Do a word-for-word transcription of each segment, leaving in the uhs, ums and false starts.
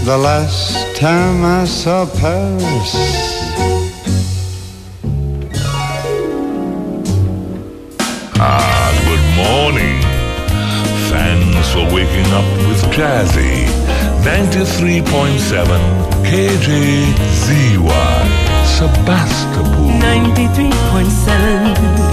the last time I saw Paris. Ah, good morning. Thanks for waking up with Jazzy. ninety-three point seven K J Z Y, Sebastopol. ninety-three point seven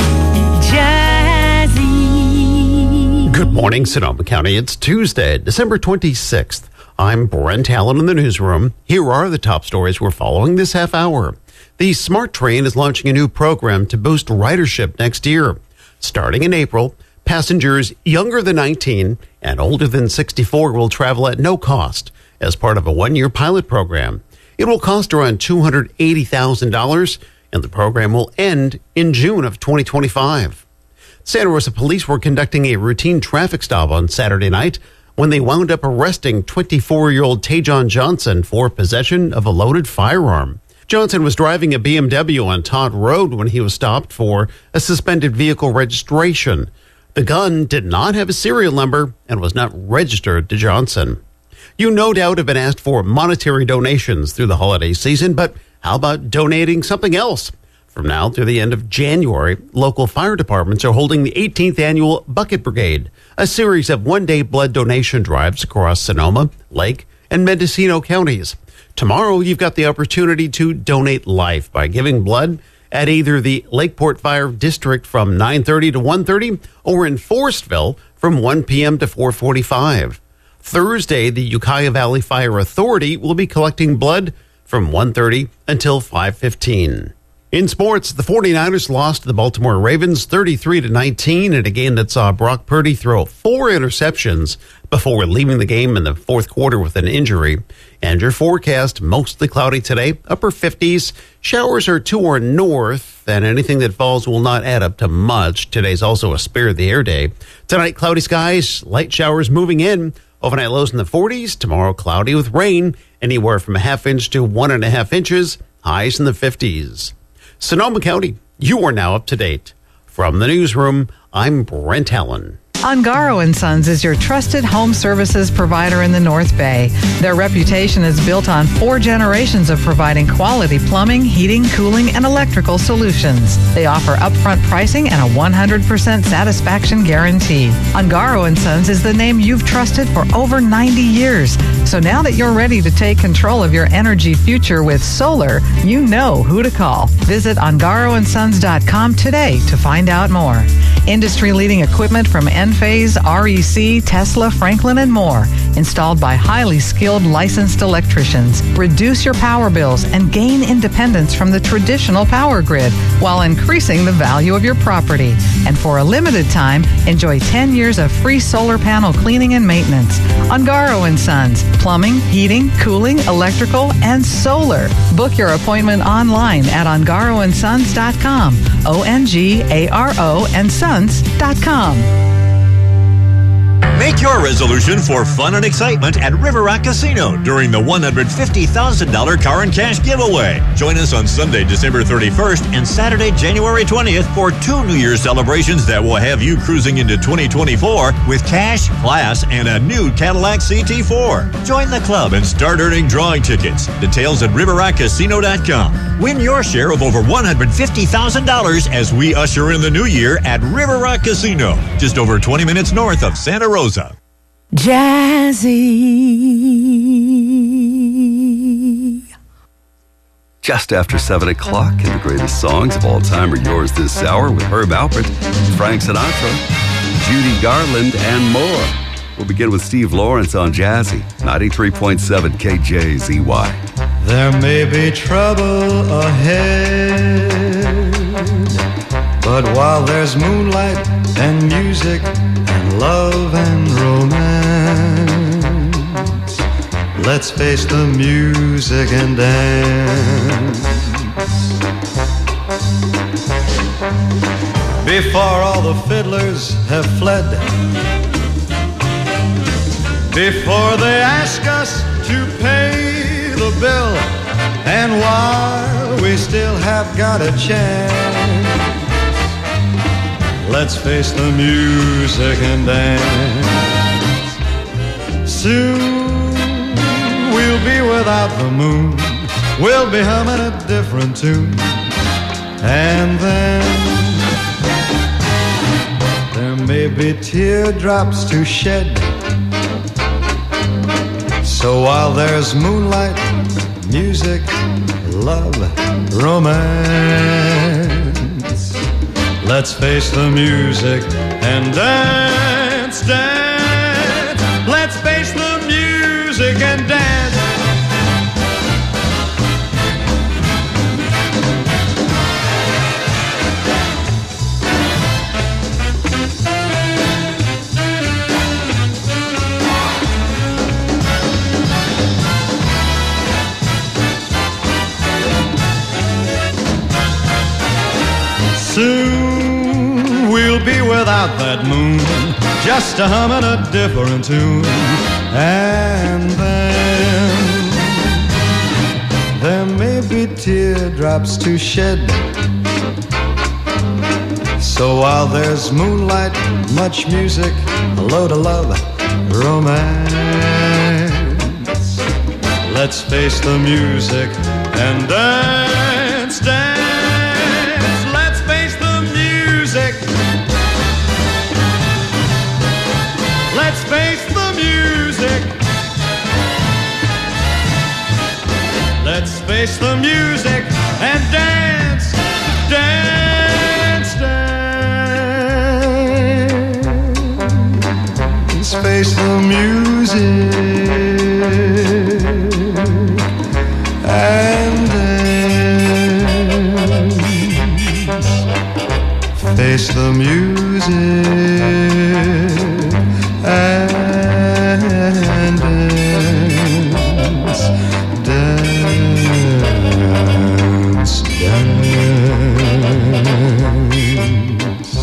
Jazzy. Good morning, Sonoma County. It's Tuesday, December twenty-sixth. I'm Brent Allen in the newsroom. Here are the top stories we're following this half hour. The SMART train is launching a new program to boost ridership next year. Starting in April, passengers younger than nineteen and older than sixty-four will travel at no cost as part of a one-year pilot program. It will cost around two hundred eighty thousand dollars, and the program will end in June of twenty twenty-five. Santa Rosa police were conducting a routine traffic stop on Saturday night when they wound up arresting twenty-four-year-old Tajon Johnson for possession of a loaded firearm. Johnson was driving a B M W on Todd Road when he was stopped for a suspended vehicle registration. The gun did not have a serial number and was not registered to Johnson. You no doubt have been asked for monetary donations through the holiday season, but how about donating something else? From now through the end of January, local fire departments are holding the eighteenth Annual Bucket Brigade, a series of one-day blood donation drives across Sonoma, Lake, and Mendocino counties. Tomorrow, you've got the opportunity to donate life by giving blood at either the Lakeport Fire District from nine thirty to one thirty or in Forestville from one p.m. to four forty-five. Thursday, the Ukiah Valley Fire Authority will be collecting blood from one thirty until five fifteen. In sports, the 49ers lost to the Baltimore Ravens thirty-three to nineteen in a game that saw Brock Purdy throw four interceptions before leaving the game in the fourth quarter with an injury. And your forecast, mostly cloudy today, upper fifties. Showers are to our north, and anything that falls will not add up to much. Today's also a spare the air day. Tonight, cloudy skies, light showers moving in. Overnight lows in the forties. Tomorrow, cloudy with rain, anywhere from a half inch to one and a half inches. Highs in the fifties. Sonoma County, you are now up to date. From the newsroom, I'm Brent Allen. Ungaro and Sons is your trusted home services provider in the North Bay. Their reputation is built on four generations of providing quality plumbing, heating, cooling, and electrical solutions. They offer upfront pricing and a one hundred percent satisfaction guarantee. Ungaro and Sons is the name you've trusted for over ninety years. So now that you're ready to take control of your energy future with solar, you know who to call. Visit ungaro and sons dot com today to find out more. Industry-leading equipment from Enphase, R E C, Tesla, Franklin, and more. Installed by highly skilled licensed electricians. Reduce your power bills and gain independence from the traditional power grid while increasing the value of your property. And for a limited time, enjoy ten years of free solar panel cleaning and maintenance. Ungaro and Sons. Plumbing, heating, cooling, electrical, and solar. Book your appointment online at ungaro and sons dot com. O N G A R O and sons dot com. Make your resolution for fun and excitement at River Rock Casino during the one hundred fifty thousand dollars car and cash giveaway. Join us on Sunday, December thirty-first and Saturday, January twentieth for two New Year's celebrations that will have you cruising into twenty twenty-four with cash, class, and a new Cadillac C T four. Join the club and start earning drawing tickets. Details at river rock casino dot com. Win your share of over one hundred fifty thousand dollars as we usher in the new year at River Rock Casino, just over twenty minutes north of Santa Rosa. Jazzy. Just after seven o'clock, and the greatest songs of all time are yours this hour with Herb Alpert, Frank Sinatra, Judy Garland, and more. We'll begin with Steve Lawrence on Jazzy, ninety-three point seven K J Z Y. There may be trouble ahead, but while there's moonlight and music and love and romance, let's face the music and dance. Before all the fiddlers have fled, before they ask us to pay the bill, and while we still have got a chance, let's face the music and dance. Soon we'll be without the moon. We'll be humming a different tune. And then there may be teardrops to shed. So while there's moonlight, music, love, romance, let's face the music and dance, dance. Let's face the music and dance. Soon we'll be without that moon, just a humming a different tune. And then there may be teardrops to shed. So while there's moonlight, much music, a load of love, romance, let's face the music and dance, dance. Let's face the music. Let's face the music and dance, dance, dance. Face the music and dance. Face the music and dance, dance, dance.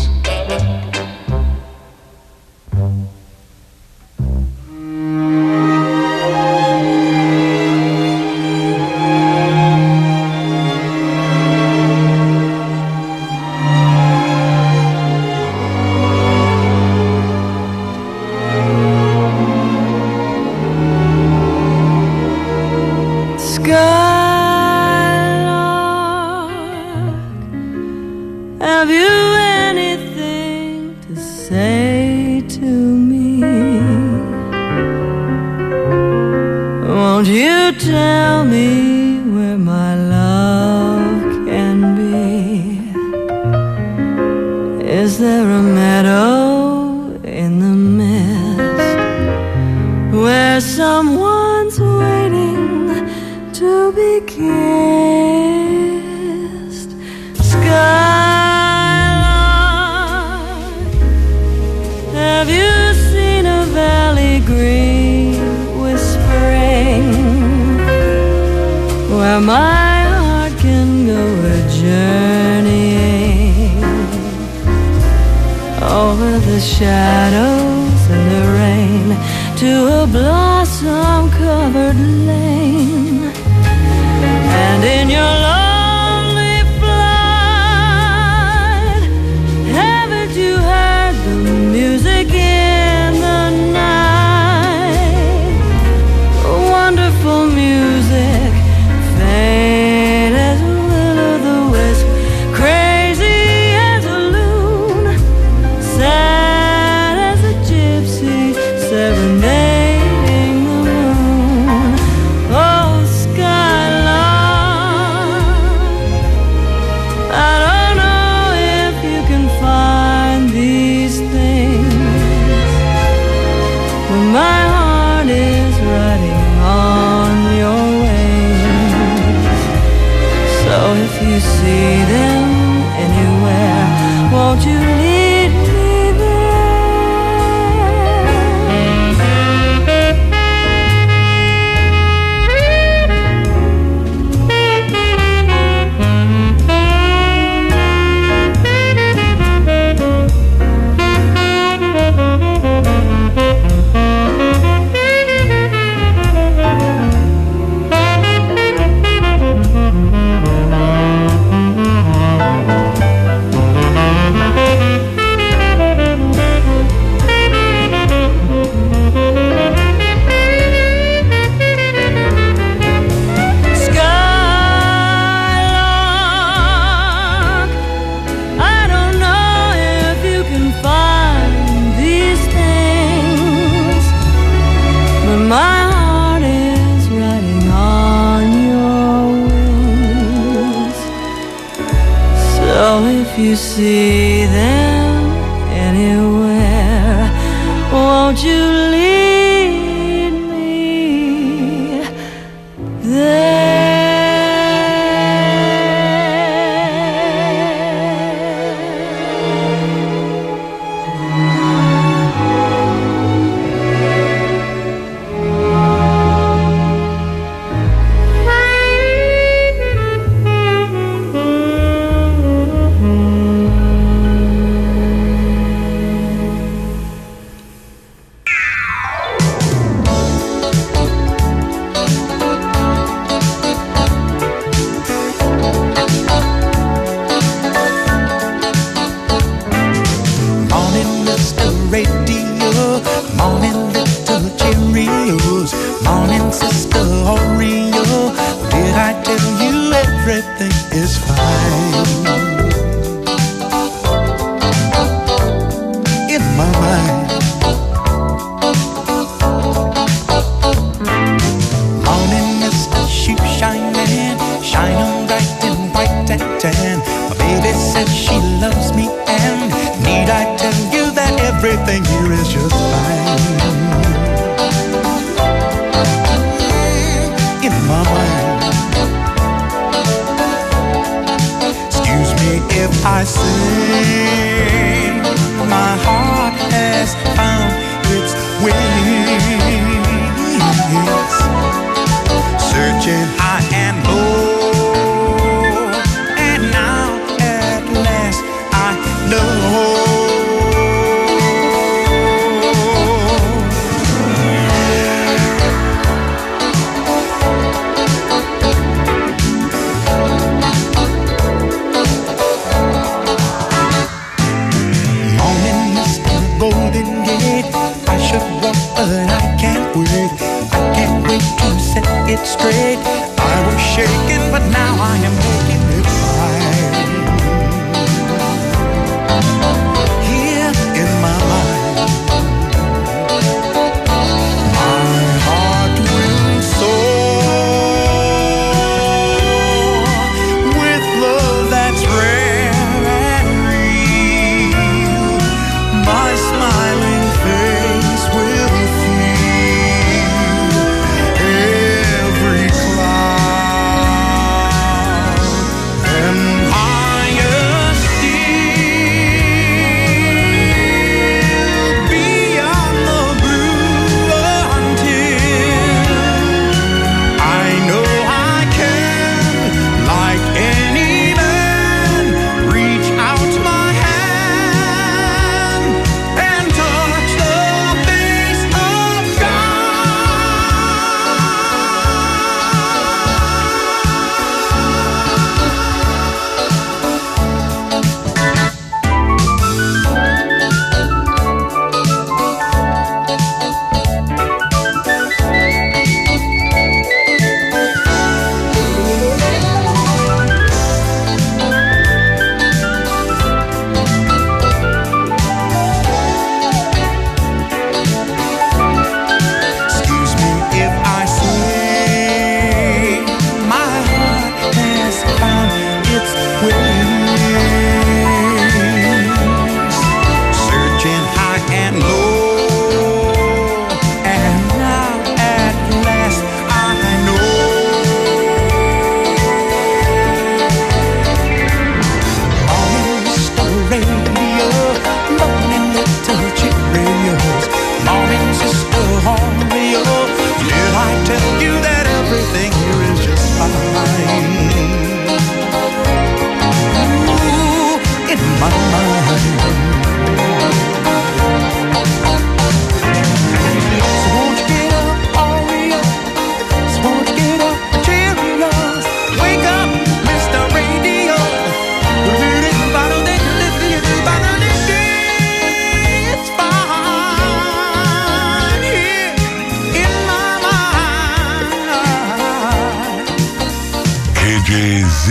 My heart is riding on your wings. So if you see them anywhere, won't you lead me there?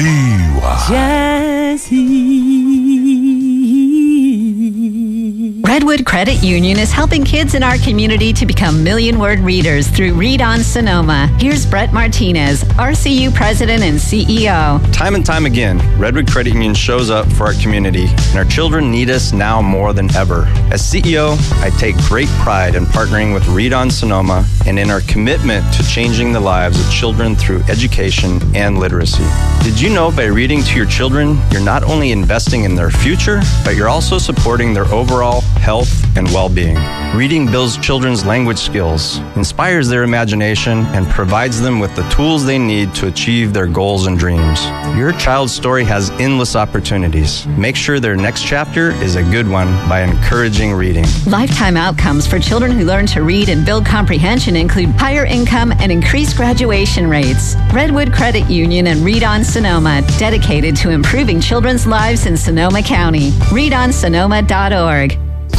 Jazzy. Redwood Credit Union is helping kids in our community to become million-word readers through Read on Sonoma. Here's Brett Martinez, R C U President and C E O. Time and time again, Redwood Credit Union shows up for our community, and our children need us now more than ever. As C E O, I take great pride in partnering with Read on Sonoma and in our commitment to changing the lives of children through education and literacy. Did you know by reading to your children, you're not only investing in their future, but you're also supporting their overall health and well-being? Reading builds children's language skills, inspires their imagination, and provides them with the tools they need to achieve their goals and dreams. Your child's story has endless opportunities. Make sure their next chapter is a good one by encouraging reading. Lifetime outcomes for children who learn to read and build comprehension include higher income and increased graduation rates. Redwood Credit Union and Read on Sonoma, dedicated to improving children's lives in Sonoma County. read on sonoma dot org.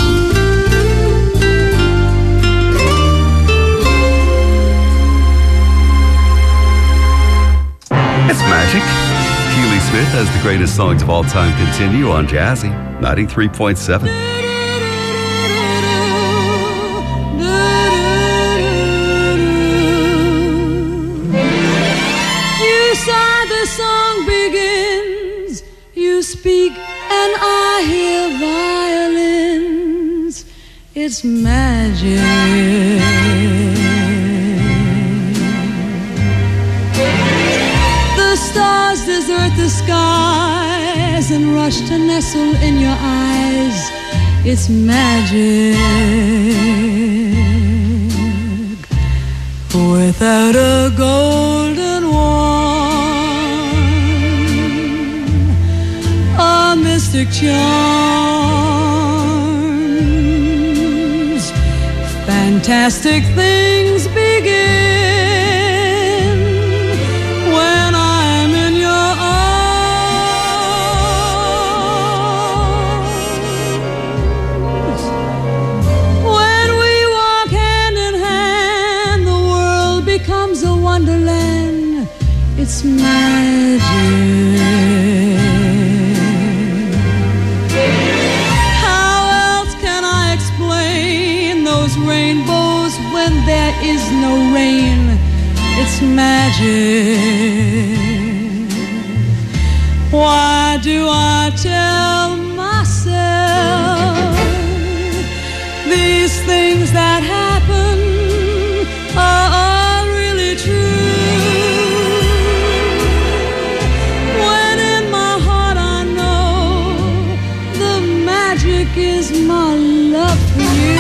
It's magic. Keely Smith has the greatest songs of all time continue on Jazzy ninety-three point seven. You sigh, the song begins. You speak, and I hear violins. It's magic. The stars desert the skies and rush to nestle in your eyes. It's magic. Without a golden wand, a mystic charms, fantastic things begin. Wonderland, it's magic. How else can I explain those rainbows when there is no rain? It's magic. Why do I tell myself these things that happen are is my love for you?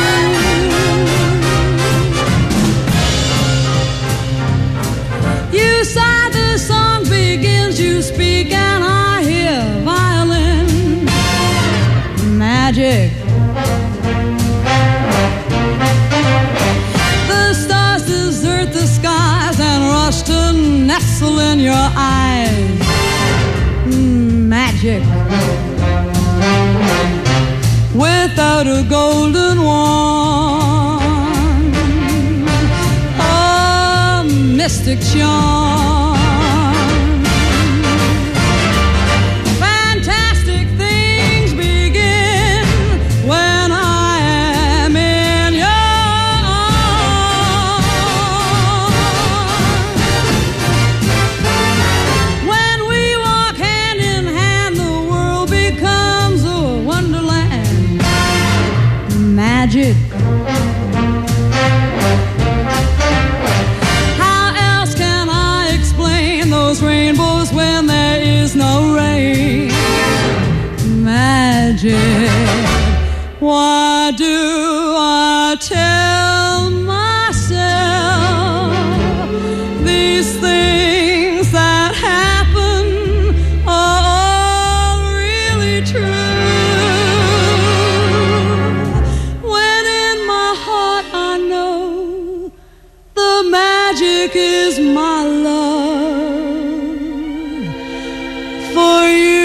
You sigh, the song begins, you speak, and I hear violin. Magic. The stars desert the skies and rush to nestle in your eyes. Magic. Without a golden wand, a mystic charm, fantastic things begin when I am in your arms. When we walk hand in hand, the world becomes a wonderland. Magic. How else can I explain those rainbows when there is no rain? Magic. Why do I tell myself these things that happen are all really true? Magic is my love for you.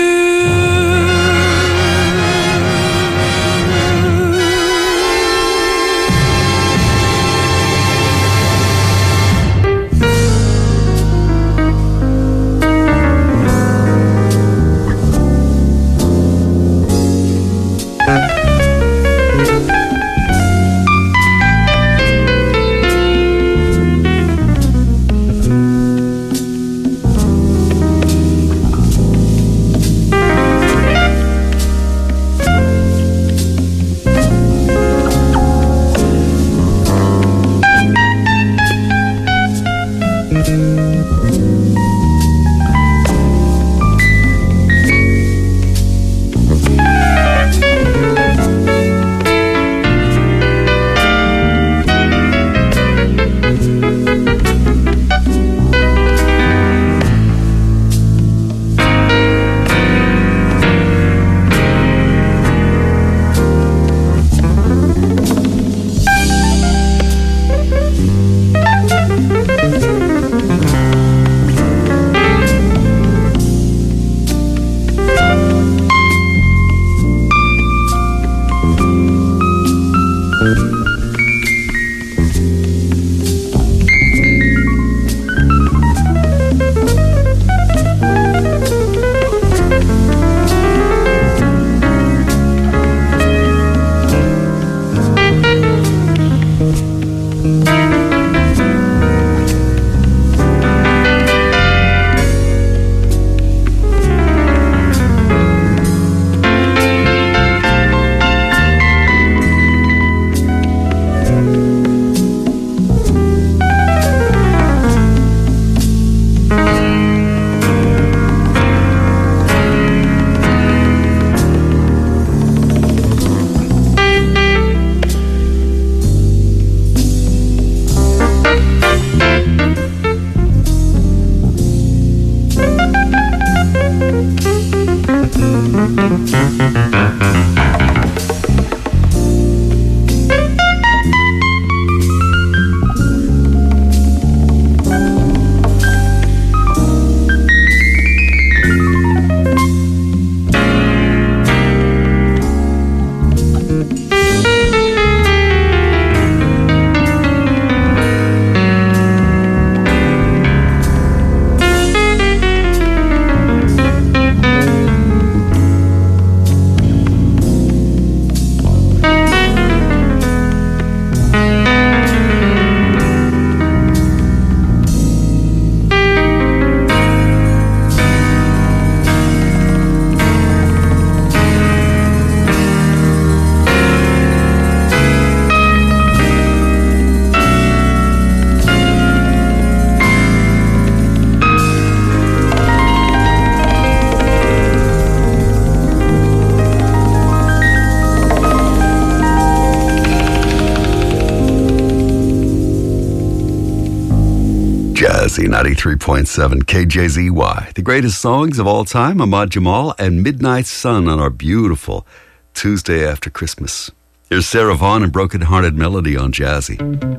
Jazzy ninety-three point seven K J Z Y. The greatest songs of all time, Ahmad Jamal and Midnight Sun on our beautiful Tuesday after Christmas. Here's Sarah Vaughan and Broken Hearted Melody on Jazzy.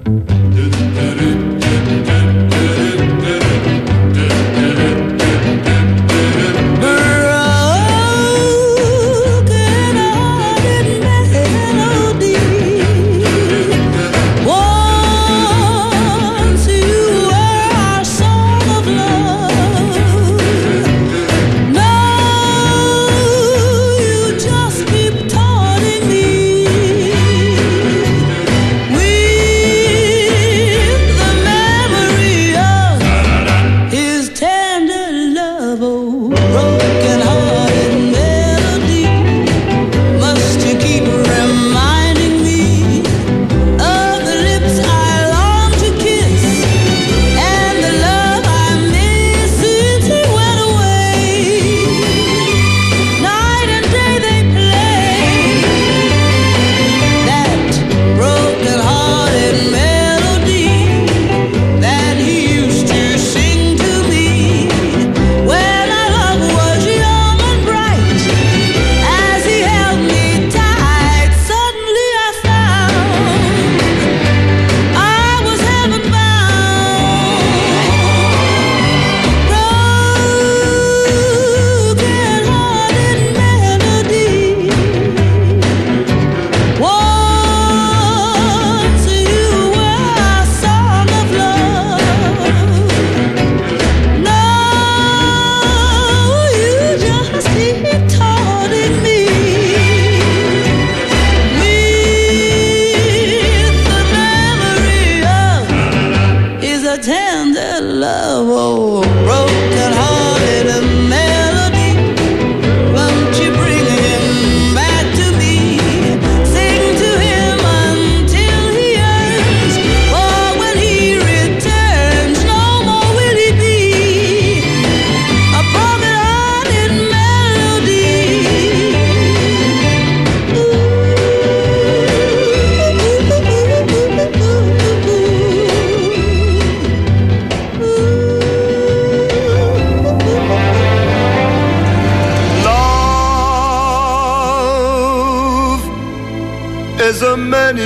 is a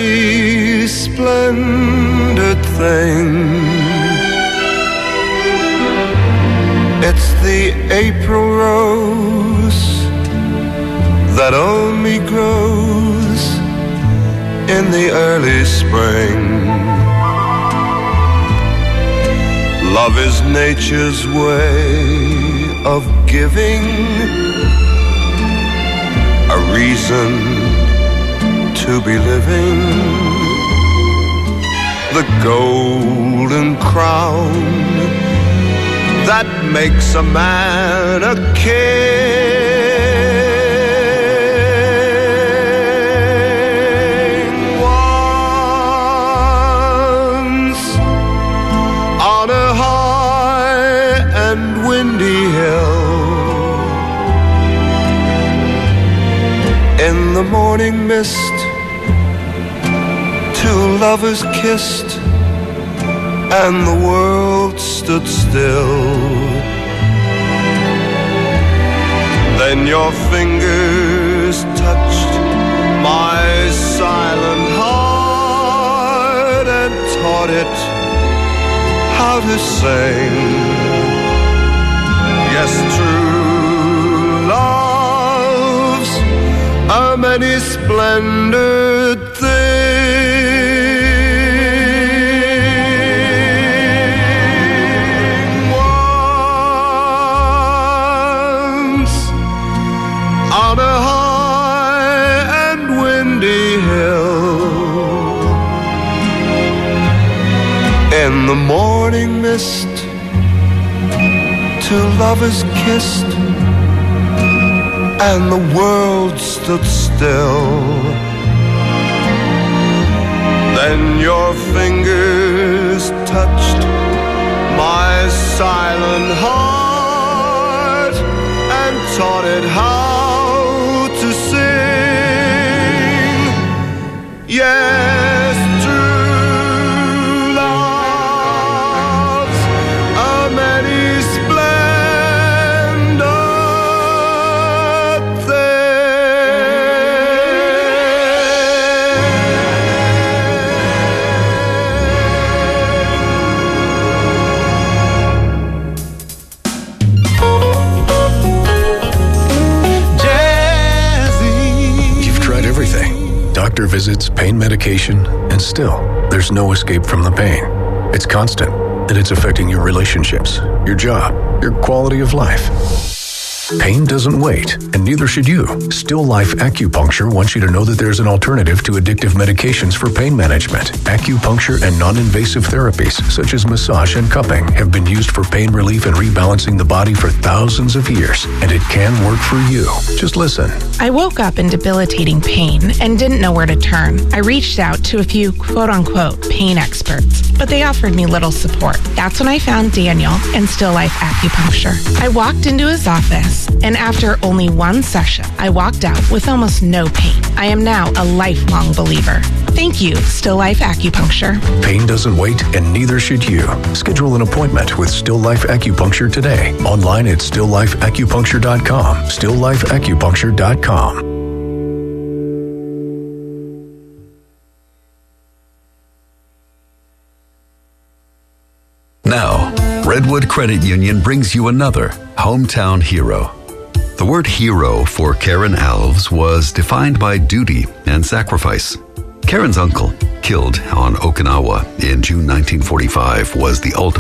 many splendid thing. It's the April rose that only grows in the early spring. Love is nature's way of giving a reason to be living. The golden crown that makes a man a king. Once on a high and windy hill, in the morning mist, two lovers kissed and the world stood still. Then your fingers touched my silent heart and taught it how to sing. Yes, true love's a many splendid thing. Once on a high and windy hill, in the morning mist, two lovers kissed and the world stood still. Then your fingers touched my silent heart and taught it how to sing. Yes, true love's doctor visits, pain medication, and still, there's no escape from the pain. It's constant, and it's affecting your relationships, your job, your quality of life. Pain doesn't wait, and neither should you. Still Life Acupuncture wants you to know that there's an alternative to addictive medications for pain management. Acupuncture and non-invasive therapies, such as massage and cupping, have been used for pain relief and rebalancing the body for thousands of years, and it can work for you. Just listen. I woke up in debilitating pain and didn't know where to turn. I reached out to a few quote-unquote pain experts, but they offered me little support. That's when I found Daniel and Still Life Acupuncture. I walked into his office, and after only one session, I walked out with almost no pain. I am now a lifelong believer. Thank you, Still Life Acupuncture. Pain doesn't wait, and neither should you. Schedule an appointment with Still Life Acupuncture today. Online at still life acupuncture dot com. still life acupuncture dot com. Now, Redwood Credit Union brings you another hometown hero. The word hero for Karen Alves was defined by duty and sacrifice. Karen's uncle, killed on Okinawa in June nineteen forty-five, was the ultimate